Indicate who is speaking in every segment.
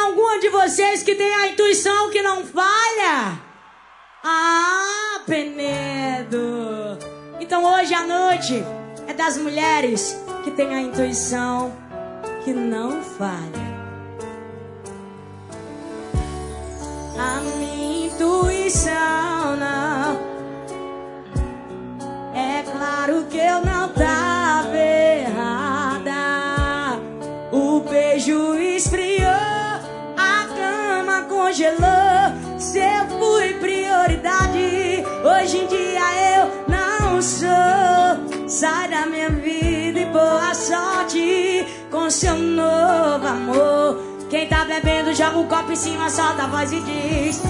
Speaker 1: alguma de vocês que tem a intuição que não falha? Ah, Penedo! Então hoje à noite é das mulheres que tem a intuição que não falha. A minha intuição não. É claro que eu não tava errada. O beijo esfriou, a cama congelou. Se eu fui prioridade, hoje em dia eu não sou. Sai da minha vida e boa sorte com seu novo amor. Quem tá bebendo joga um copo em cima, solta a voz e diz: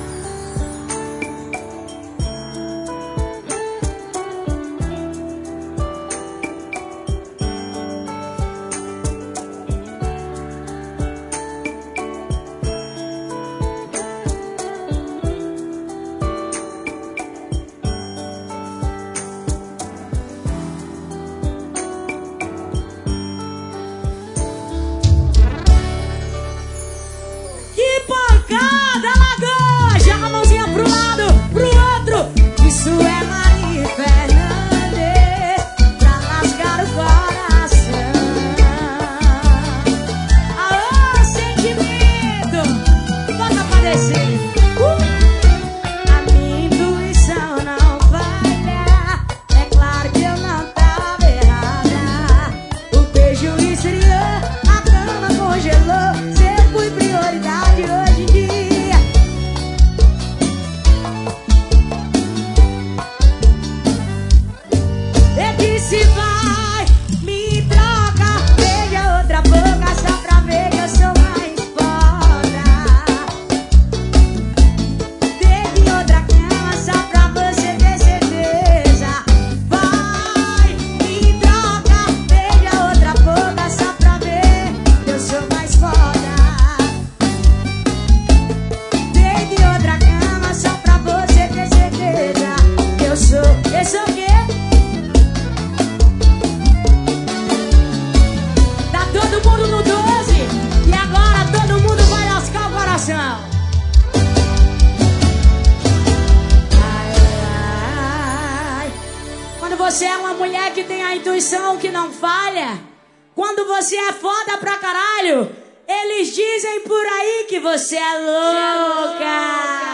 Speaker 1: você é uma mulher que tem a intuição que não falha. Quando você é foda pra caralho, eles dizem por aí que você é louca.